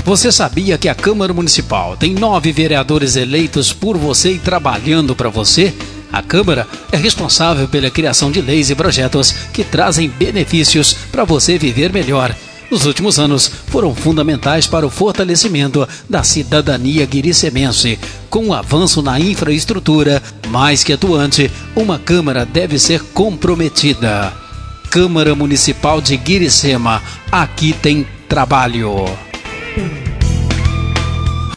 Você sabia que a Câmara Municipal tem 9 vereadores eleitos por você e trabalhando para você? A Câmara é responsável pela criação de leis e projetos que trazem benefícios para você viver melhor. Nos últimos anos, foram fundamentais para o fortalecimento da cidadania guiricemense. Com o avanço na infraestrutura, mais que atuante, uma Câmara deve ser comprometida. Câmara Municipal de Guiricema, aqui tem trabalho.